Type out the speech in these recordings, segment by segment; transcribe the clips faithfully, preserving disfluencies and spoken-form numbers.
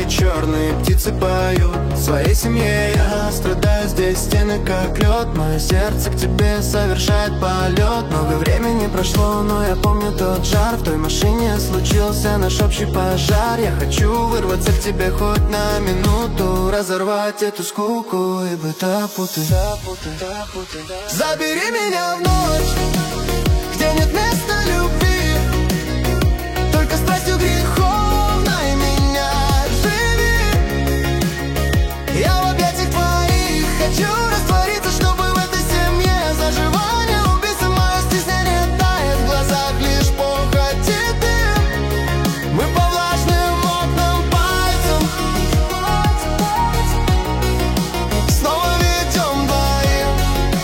моей черные птицы поют. В своей семье я страдаю, здесь стены как лед. Мое сердце к тебе совершает полет. Много времени прошло, но я помню тот жар. В той машине случился наш общий пожар. Я хочу вырваться к тебе хоть на минуту, разорвать эту скуку и бытопуты. Забери меня в ночь, где нет места любви, только страстью греховной меня живи. Я в объятиях твоих хочу раствориться, чтобы в этой семье заживание убийцы. Мое стеснение тает в глазах, лишь похоти ты. Мы по влажным окнам пальцем снова ведем вдвоем.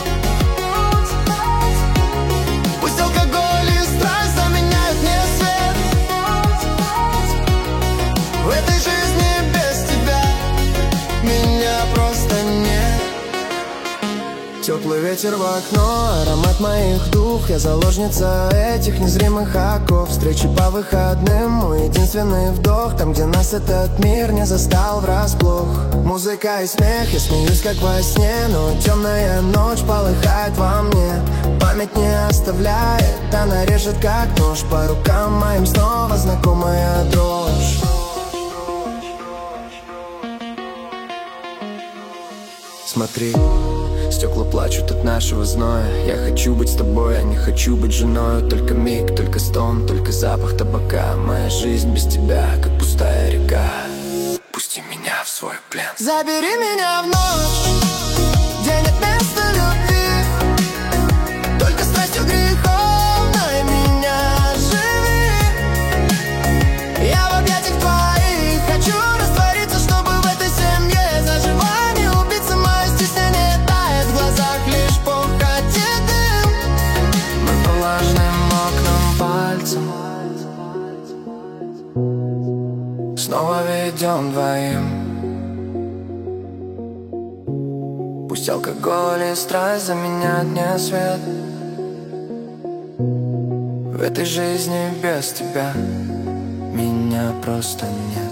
Пусть алкоголь и страсть заменяют мне свет. В этой жизни без тебя меня просто нет. Теплый ветер в окно, аромат моих дух. Я заложница этих незримых оков. Встречи по выходным, мой единственный вдох. Там, где нас этот мир не застал врасплох. Музыка и смех, я смеюсь как во сне. Но темная ночь полыхает во мне. Память не оставляет, она режет как нож. По рукам моим снова знакомая дрожь. Смотри, стекла плачут от нашего зноя. Я хочу быть с тобой, я не хочу быть женой. Только миг, только стон, только запах табака. Моя жизнь без тебя, как пустая река. Пусти меня в свой плен. Забери меня в ночь, где нет места любви, только страстью греховной меня живи. Я в объятиях твоих хочу раствориться, чтобы в этой семье заживание убийцы. Мое стеснение тает в глазах, лишь похоти дым. Мы по влажным окнам пальцем снова ведем вдвоем. Пусть алкоголь и страсть заменяют мне свет. В этой жизни без тебя меня просто нет.